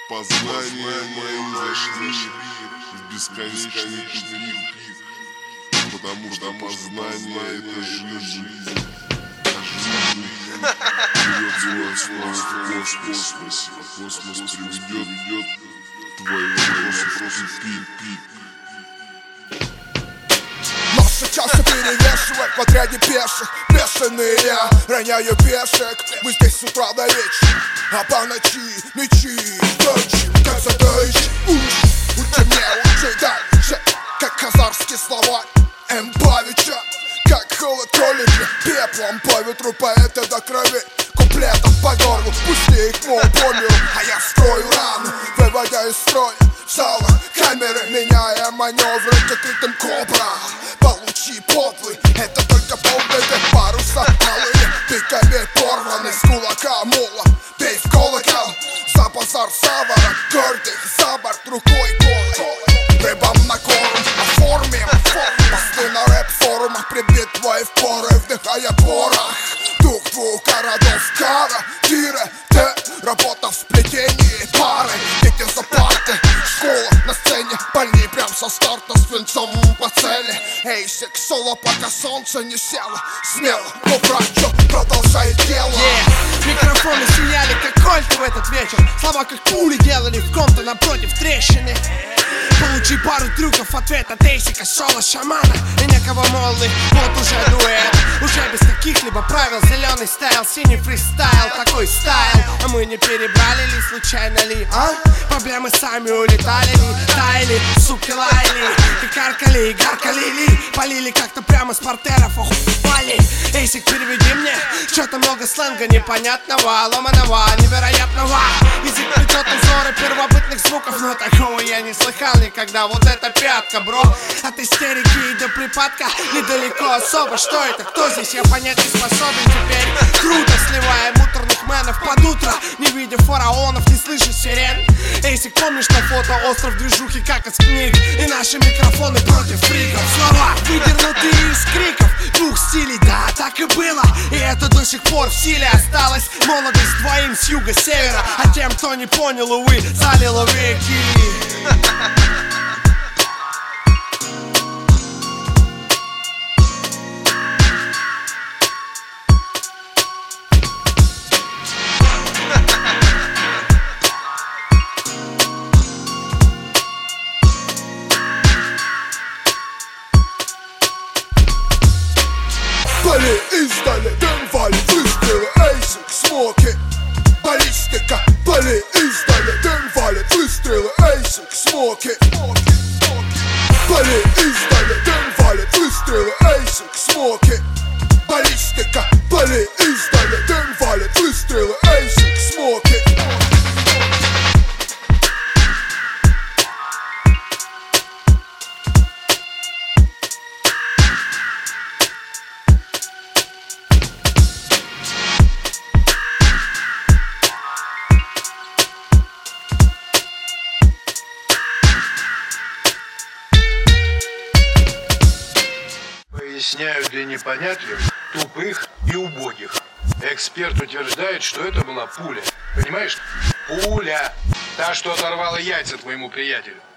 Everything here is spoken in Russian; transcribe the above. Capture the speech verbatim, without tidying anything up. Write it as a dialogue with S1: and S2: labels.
S1: Познания мои зашли в бесконечный тупик, потому что познание — это жизнь. Берет свой ствол в космосе, а космос приведет твой вопрос в тупик.
S2: Наши чаши перевешивают в отряде пеших. Бешеные я роняю пешек. Мы здесь с утра до вечера, а по ночи мечи точим, как задачи. Уж, учи мне, учи дальше, как казарский словарь Эмпавича. Как холод колет пеплом по ветру поэта до крови. Куплетом по горлу, пусти их мол по миру. А я строю раны, выводя из строя зала камеры, меняя маневры к открытым кобра. Получи подлый, это только полбеды. Паруса малые, пиками порваны с кулака мула. Бей в колокол, за базар савара. Гордый за борт рукой голой. Рыбам на корм, оформим посты на рэп-форумах. Прибит твои впоры, вдыхая порох. Дух двух городов, кара, тире, те. Работа в сплетении пары. Дети за парты, школа на сцене. Больни прям со старта, свинцом по цели. Эйсик соло, пока солнце не село. Смело, но братчо продолжает дело.
S3: yeah. Микрофоны сияли, как кольты в этот вечер. Слова как пули делали в ком-то напротив трещины. Получи пару трюков, ответ от Эйсика, соло шамана. И некого молвы, вот уже дуэт. Уже без каких-либо правил, зеленый стайл, синий фристайл, такой стайл. А мы не перебрали ли, случайно ли, а? Проблемы сами улетали ли, таяли, суки лаяли. И каркали, и гаркали ли, полили как-то прямо с портеров, охуевали. Эйсик, переведи мне, что-то много сленга непонятного, ломаного, невероятного. Язык плетет узоры первобытных звуков, но такого я не слыхал никогда. Вот это пятка, бро, от истерики и до припадка недалеко особо. Что это, кто здесь, я понять не способен теперь. Круто, сливая муторных мэнов под утро, не видя фараонов, не слыша сирен. Эйсик, помнишь на фото остров движухи, как из книг? И наши микрофоны против фриков. Слова выдернуты из криков двух стилей, да, так и было. И это до сих пор в силе осталось. Молодость двоим с юга-севера, а тем, кто не понял, увы, залило веки.
S2: Пали издали, дым валит, выстрелы, Эйсик, смоки. Баллистика, пали издали, дым валит, выстрелы, Эйсик, смоки. Пали издали, дым валит, выстрелы, Эйсик, смоки. Баллистика, пали издали, дым валит, выстрелы, Эйсик, смоки.
S4: Поясняю для непонятливых, тупых и убогих. Эксперт утверждает, что это была пуля. Понимаешь? Пуля. Та, что оторвала яйца твоему приятелю.